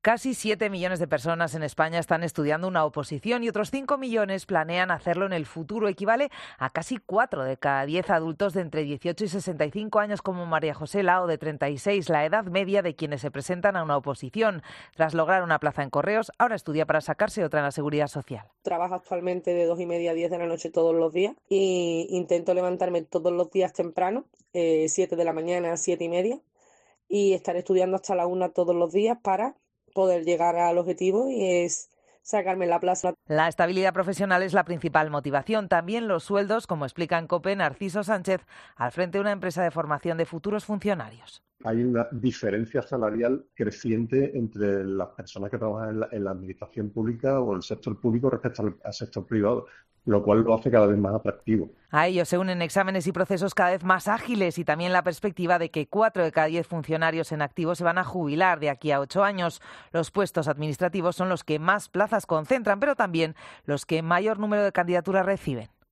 Casi 7 millones de personas en España están estudiando una oposición y otros 5 millones planean hacerlo en el futuro. Equivale a casi 4 de cada 10 adultos de entre 18 y 65 años como María José Lao, de 36, la edad media de quienes se presentan a una oposición. Tras lograr una plaza en Correos, ahora estudia para sacarse otra en la Seguridad Social. Trabajo actualmente de 2:30 a 10 de la noche todos los días y intento levantarme todos los días temprano, 7 de la mañana, 7:30, y estar estudiando hasta la 1 todos los días para poder llegar al objetivo, y es sacarme la plaza. La estabilidad profesional es la principal motivación. También los sueldos, como explica en COPE Narciso Sánchez, al frente de una empresa de formación de futuros funcionarios. Hay una diferencia salarial creciente entre las personas que trabajan en la administración pública o el sector público respecto al sector privado, lo cual lo hace cada vez más atractivo. A ello se unen exámenes y procesos cada vez más ágiles y también la perspectiva de que 4 de cada 10 funcionarios en activo se van a jubilar de aquí a 8 años. Los puestos administrativos son los que más plazas concentran, pero también los que mayor número de candidaturas reciben.